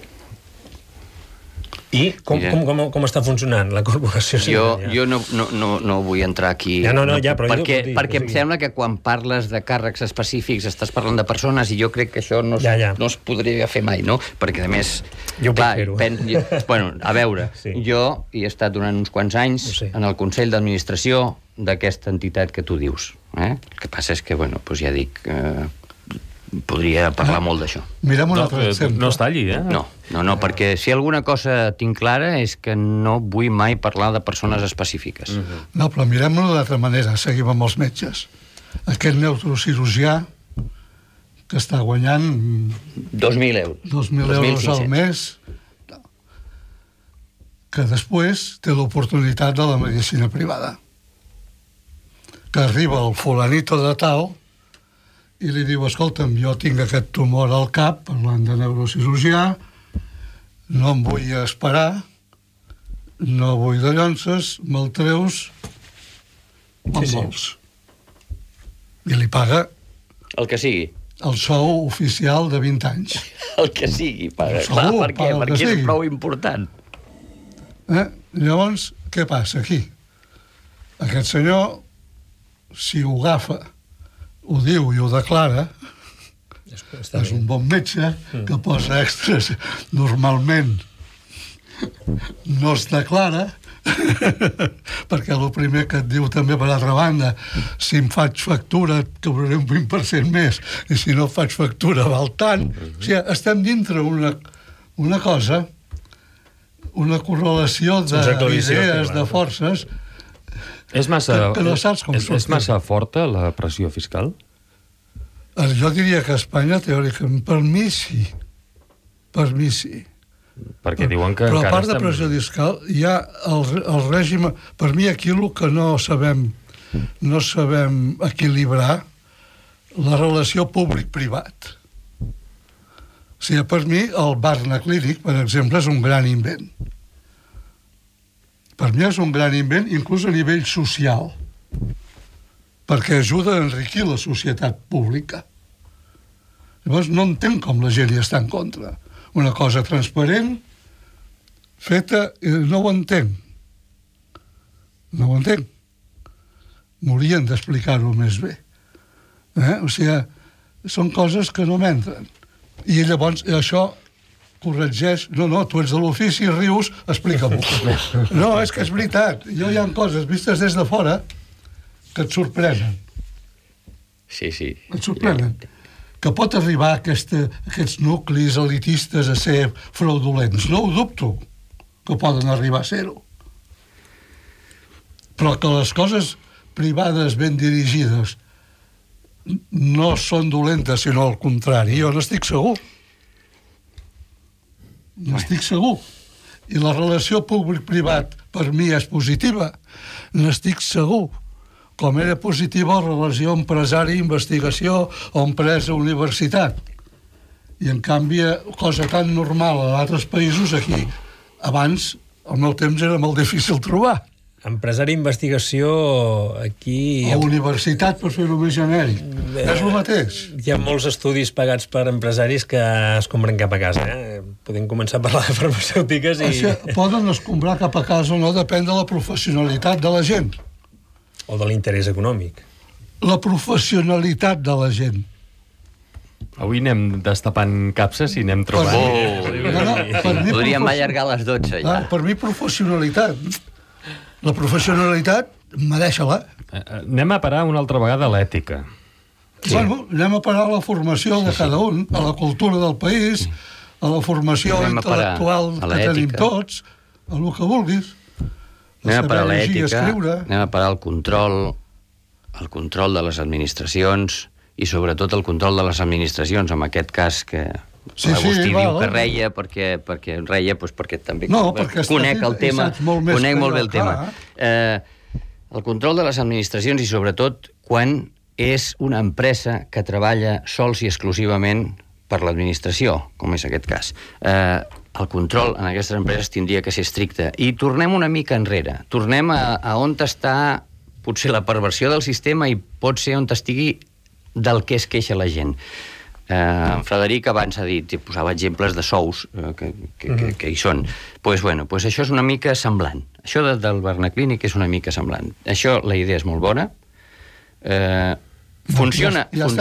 I com està funcionant la Corporació Sanitària? Jo no vull entrar aquí, perquè em sembla que quan parles de càrrecs específics estàs parlant de persones, i jo crec que això no es podria fer mai, no? Perquè, a més, jo puc fer-ho. Bueno, a veure, jo hi he estat durant uns quants anys en el Consell d'Administració d'aquesta entitat que tu dius. El que passa és que, ja dic, podria parlar molt d'això. Mirem un altre exemple. No està allí, No, perquè si alguna cosa tinc clara és que no vull mai parlar de persones específiques. No, però mirem-ho d'altra manera, seguim amb els metges. Aquest neurocirurgià que està guanyant 2.000 euros. 2.000 euros al mes, que després té l'oportunitat de la medicina privada. Que arriba el fulanito de tal i li diu, escolta'm, jo tinc aquest tumor al cap, parlant de neurocirurgià, no em vull esperar, no vull de llonces, me'l treus, vols. I li paga el que sigui. El sou oficial de 20 anys. El que sigui, paga. Clar, per què? Perquè és prou important. Llavors, què passa aquí? Aquest senyor, si ho agafa, ho diu i ho declara, és un bon metge que posa extras. Normalment no es declara, perquè el primer que et diu també, per altra banda, si em faig factura et cobraré un 20% més, i si no faig factura val tant. O sigui, estem dintre una cosa, una correlació d'idees, de forces, és massa, que no saps com sortir. És massa forta la pressió fiscal? Jo diria que a Espanya, teòricament, per mi sí. Perquè diuen que però encara a part de pressió fiscal, hi ha el règim... Per mi aquí el que no sabem equilibrar la relació públic-privat. O sigui, per mi el Barna Clínic, per exemple, és un gran invent. Per mi és un gran invent, inclús a nivell social, perquè ajuda a enriquir la societat pública. Llavors no entenc com la gent hi està en contra. Una cosa transparent, feta, no ho entenc. No ho entenc. M'haurien d'explicar-ho més bé. O sigui, són coses que no m'entren. I llavors això corregeix, no, tu ets de l'ofici, rius, explica-m'ho. No, és que és veritat. Hi ha coses vistes des de fora que et sorprenen. Sí. Et sorprenen. Que pot arribar aquests nuclis elitistes a ser fraudulents. No ho dubto, que poden arribar a ser-ho. Però que les coses privades ben dirigides no són dolentes, sinó al contrari, jo n'estic segur. n'estic segur. I la relació públic-privat per mi és positiva, n'estic segur. Com era positiva la relació empresari-investigació o empresa-universitat. I en canvi, cosa tan normal a altres països, aquí, abans, al meu temps, era molt difícil trobar. Empresari-investigació, aquí... O universitat, per fer-ho més genèric. És el mateix. Hi ha molts estudis pagats per empresaris que es compren cap a casa. Podem començar a parlar de farmacèutiques i... Poden escombrar cap a casa o no, depèn de la professionalitat de la gent. O de l'interès econòmic. La professionalitat de la gent. Avui anem destapant capses i anem trobant... Podríem allargar les 12, ja. Per mi, professionalitat. La professionalitat, mereix-la. Anem a parar una altra vegada a l'ètica. Sí. Bueno, anem a parar a la formació de cada un, a la cultura del país, a la formació intel·lectual que tenim tots, a el que vulguis. Anem a parar a l'ètica, anem a parar al control de les administracions i sobretot el control de les administracions, en aquest cas que Agustí diu que reia perquè reia perquè també conec el tema, conec molt bé el tema. El control de les administracions i sobretot quan és una empresa que treballa sols i exclusivament per l'administració, com és aquest cas. El control en aquestes empreses tindria que ser estricte. I tornem una mica enrere. Tornem a on està potser la perversió del sistema i pot ser on estigui del que es queixa la gent. Frederic abans ha dit, posava exemples de sous que hi són. Doncs això és una mica semblant. Això del Barnaclínic és una mica semblant. Això, la idea és molt bona. Funciona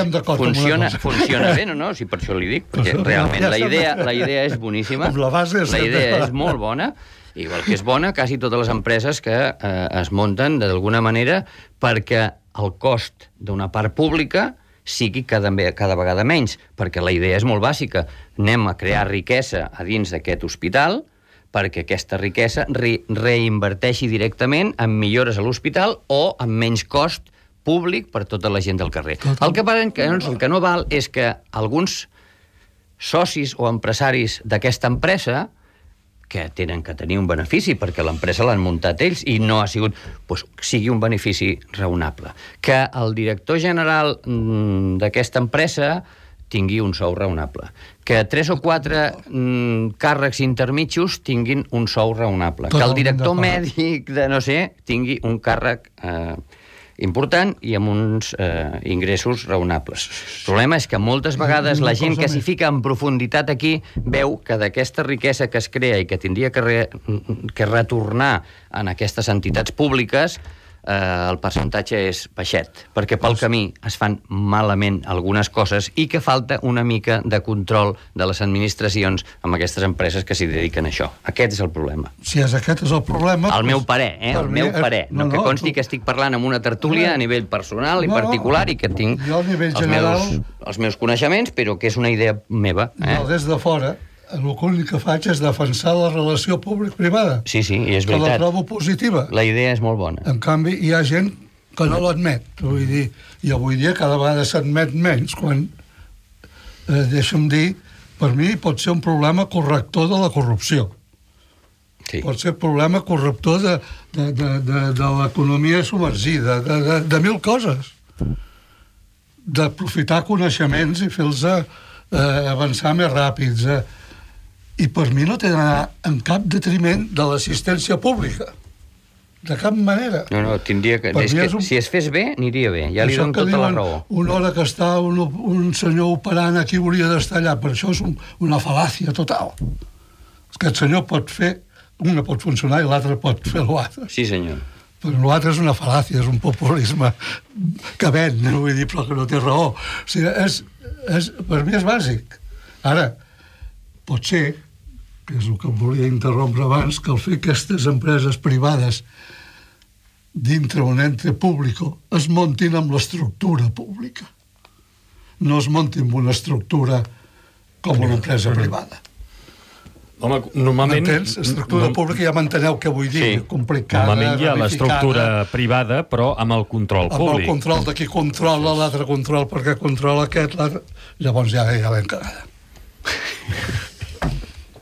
bé, no? Si per això li dic, perquè realment la idea és boníssima, la idea és molt bona, igual que és bona quasi totes les empreses que es munten d'alguna manera perquè el cost d'una part pública sigui cada vegada menys, perquè la idea és molt bàsica. Anem a crear riquesa a dins d'aquest hospital perquè aquesta riquesa reinverteixi directament en millores a l'hospital o en menys cost públic per tota la gent del carrer. El que passa que el que no val és que alguns socis o empresaris d'aquesta empresa que tenen que tenir un benefici perquè l'empresa l'han muntat ells i no ha sigut, sigui un benefici raonable. Que el director general d'aquesta empresa tingui un sou raonable. Que 3 o 4 càrrecs intermitjos tinguin un sou raonable. Que el director mèdic de no sé tingui un càrrec important i amb uns ingressos raonables. El problema és que moltes vegades la gent que s'hi fica en profunditat aquí veu que d'aquesta riquesa que es crea i que tindria que retornar en aquestes entitats públiques el percentatge és baixet, perquè pel camí es fan malament algunes coses i que falta una mica de control de les administracions amb aquestes empreses que s'hi dediquen a això. Aquest és el problema. Si aquest és el problema... El meu parer, el meu parer. No que consti que estic parlant amb una tertúlia a nivell personal i particular i que tinc els meus coneixements, però que és una idea meva. Jo des de fora... L'únic que faig és defensar la relació públic-privada. Sí, i és veritat. Que la trobo positiva. La idea és molt bona. En canvi, hi ha gent que no l'admet. Vull dir, i avui dia cada vegada s'admet menys, quan, deixa'm dir, per mi pot ser un problema corrector de la corrupció. Sí. Pot ser un problema corrector de l'economia submergida, de mil coses. D'aprofitar coneixements i fer-los avançar més ràpids. I per mi no té d'anar en cap detriment de l'assistència pública. De cap manera. No, tindria que... Si es fes bé, aniria bé. Ja li dono tota la raó. Una hora que està un senyor operant aquí hauria d'estar allà. Per això és una fal·làcia total. Aquest senyor pot fer... Una pot funcionar i l'altre pot fer l'altre. Sí, senyor. Però l'altre és una fal·làcia, és un populisme que ven, vull dir, però que no té raó. O sigui, per mi és bàsic. Ara, pot ser, que és el que em volia interrompre abans, que al fer aquestes empreses privades dintre un ente públic es muntin amb l'estructura pública. No es muntin amb una estructura com una empresa privada. Home, normalment... M'entens? Estructura pública, ja m'enteneu què vull dir. Complicada, normalment hi ha l'estructura privada, però amb el control públic. Amb el control de qui controla, l'altre control perquè controla aquest, l'altre... Llavors ja l'hem cagada.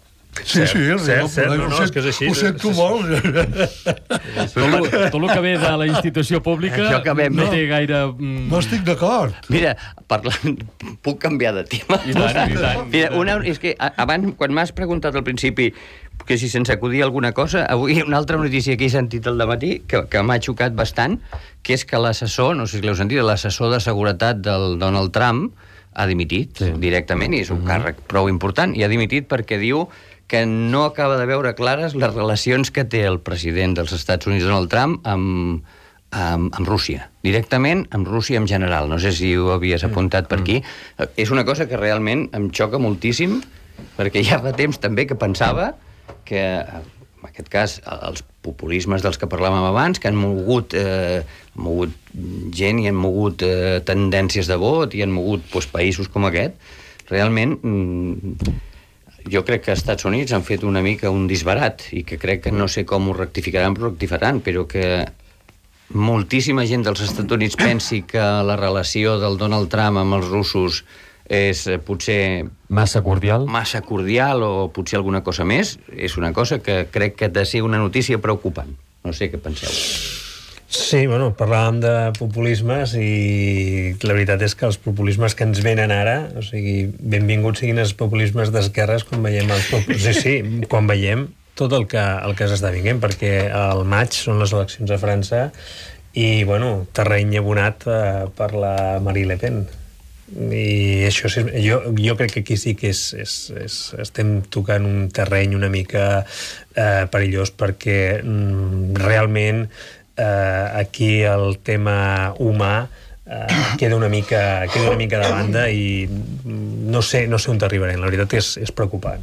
Sí, és que és així. Ho sento molt. Tot el que ve de la institució pública no té gaire... No estic d'acord. Mira, parlant... Puc canviar de tema? I tant. Mira, és que abans, quan m'has preguntat al principi que si se'ns acudia alguna cosa, avui una altra notícia que he sentit al dematí que m'ha xocat bastant, que és que l'assessor, no sé si l'heu sentit, l'assessor de seguretat del Donald Trump ha dimitit directament, i és un càrrec prou important, i ha dimitit perquè diu que no acaba de veure clares les relacions que té el president dels Estats Units, Donald Trump, amb Rússia. Directament amb Rússia en general. No sé si ho havies apuntat per aquí. És una cosa que realment em xoca moltíssim, perquè ja fa temps també que pensava que, en aquest cas, els populismes dels que parlàvem abans, que han mogut gent i han mogut tendències de vot i han mogut països com aquest, realment jo crec que als Estats Units han fet una mica un disbarat i que crec que no sé com ho rectificaran, però que moltíssima gent dels Estats Units pensi que la relació del Donald Trump amb els russos és potser... Massa cordial o potser alguna cosa més, és una cosa que crec que ha de ser una notícia preocupant. No sé què penseu. Sí, bueno, parlàvem de populismes i la veritat és que els populismes que ens venen ara, o sigui, benvinguts siguin els populismes d'esquerres quan veiem els populismes. Sí, quan veiem tot el que s'està venint, perquè al maig són les eleccions a França i, bueno, terreny abonat per la Marine Le Pen. I això jo crec que aquí sí que estem tocant un terreny una mica perillós, perquè realment aquí el tema humà queda una mica de banda i no sé on arribarem. La veritat és preocupant.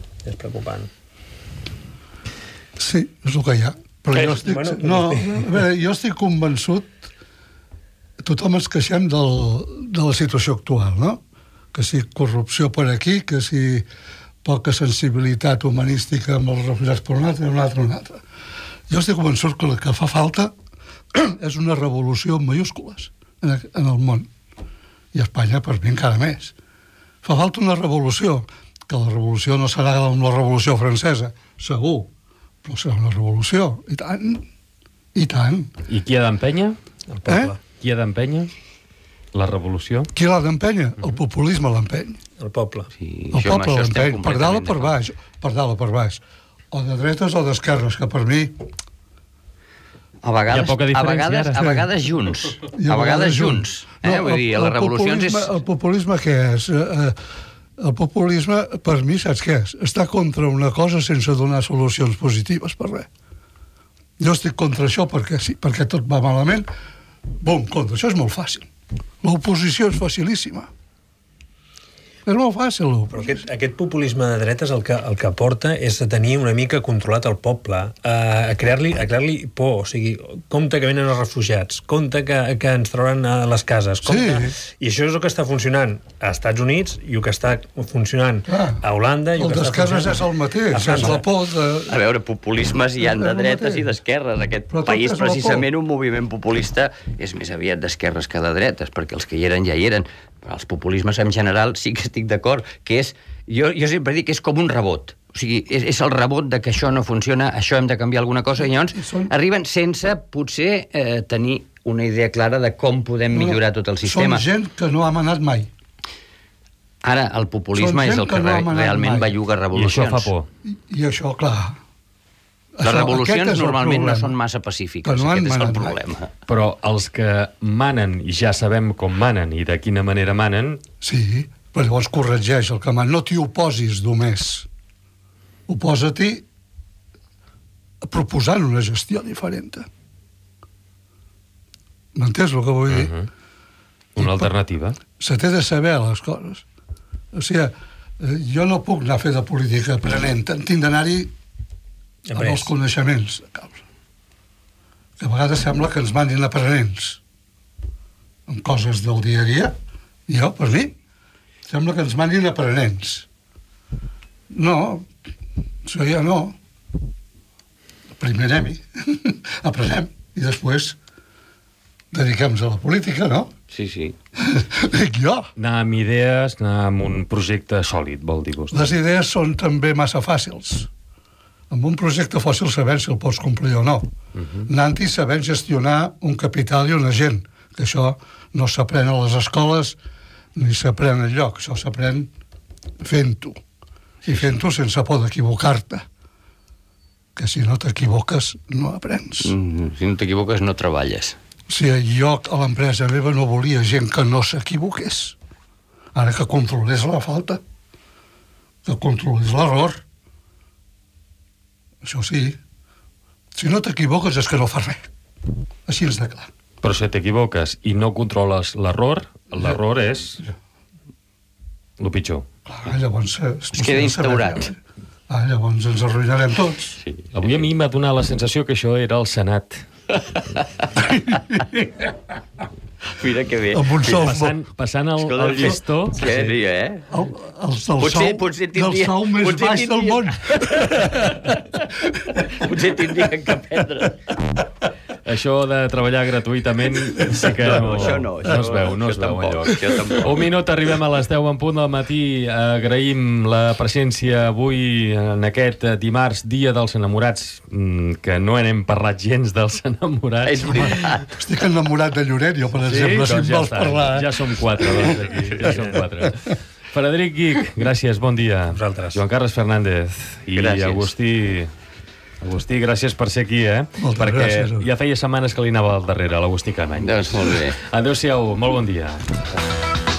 Sí, és el que hi ha. Però jo estic convençut. Tothom ens queixem de la situació actual, no? Que si corrupció per aquí, que si poca sensibilitat humanística amb els refugiats per un altre. Jo estic convençut que el que fa falta és una revolució en mayúscules en el món. I a Espanya, per mi, encara més. Fa falta una revolució, que la revolució no serà com la revolució francesa, segur, però serà una revolució. I tant. I qui ha d'empènyer? El poble. Qui ha d'empènyer la revolució? Qui l'ha d'empènyer? El populisme l'empeny. El poble. Sí, el poble l'empeny, per dalt o per baix. O de dretes o d'esquerres, que per mi... A vegades junts. A vegades junts. Vull dir, les revolucions és... El populisme què és? El populisme, per mi, saps què és? Està contra una cosa sense donar solucions positives per res. Jo estic contra això perquè sí, perquè tot va malament. Bum, contra això és molt fàcil. L'oposició és facilíssima. És molt fàcil, l'oposició. Però aquest populisme de dretes el que porta és a tenir una mica controlat el poble, a crear-li por, o sigui, compte que venen els refugiats, compte que ens trauran a les cases, compte... Sí. I això és el que està funcionant a Estats Units i el que està funcionant a Holanda... El d'esquerres és el mateix, és la por de... A veure, populismes hi ha de dretes i d'esquerres. Aquest país, precisament, un moviment populista és més aviat d'esquerres que de dretes, perquè els que hi eren ja hi eren. Però els populismes en general sí que estic d'acord, que és, jo sempre dic que és com un rebot. O sigui, és el rebot de que això no funciona, això hem de canviar alguna cosa, i llavors arriben sense, potser, tenir una idea clara de com podem millorar tot el sistema. Són gent que no ha manat mai. Ara, el populisme és el que realment belluga revolucions. I això fa por. I això, clar... Les revolucions normalment no són massa pacífiques, aquest és el problema. Però els que manen, i ja sabem com manen i de quina manera manen... Sí, però llavors corregeix el que manen. No t'hi oposis només. Oposa-t'hi proposant una gestió diferent. M'entens el que vull dir? Una alternativa. Se té de saber les coses. O sigui, jo no puc anar a fer de política aprenent. Tinc d'anar-hi amb els coneixements de causa. Que a vegades sembla que ens manin aprenents en coses del dia a dia. Jo, per mi, sembla que ens manin aprenents. No, això ja no. Primer anem-hi, aprenem, i després dediquem-nos a la política, no? Sí. Dic jo. Anar amb idees, anar amb un projecte sòlid, vol dir vostè. Les idees són també massa fàcils. amb un projecte fòssil sabent si el pots complir o no. Anant-hi sabent gestionar un capital i una gent, que això no s'aprèn a les escoles ni s'aprèn enlloc, això s'aprèn fent-ho. I fent-ho sense por d'equivocar-te. Que si no t'equivoques, no aprens. Si no t'equivoques, no treballes. Si jo a l'empresa meva no volia gent que no s'equivoqués. Ara que controlés la falta, que controlés l'error. Això sí, si no t'equivoques és que no fas res. Així és de clar. Però si t'equivoques i no controles l'error, l'error és el pitjor. Clar, llavors es queda instaurat. Llavors ens arruïnarem tots. Sí. Avui a mi m'ha donat la sensació que això era el Senat. Mira que bé. Amb un sol... Passant el llistó... Sèrio, Els del sou més baix del món. Potser tindrien que aprendre. Això de treballar gratuïtament sí que no es veu enlloc. Un minut, arribem a les 10 en punt del matí. Agraïm la presència avui en aquest dimarts, dia dels enamorats, que no n'hem parlat gens dels enamorats. És veritat. Estic enamorat de Lloret, jo, per exemple, si em vols parlar. Ja som 4, doncs, aquí. Ja som 4. Frederic Guich, gràcies, bon dia. Vosaltres. Joan Carles Fernández i gràcies. Agustí, gràcies per ser aquí, Moltes perquè gràcies. Ja feia setmanes que li anava al darrere, l'Agustí Carmany. Doncs molt bé. Adéu-siau, molt bon dia.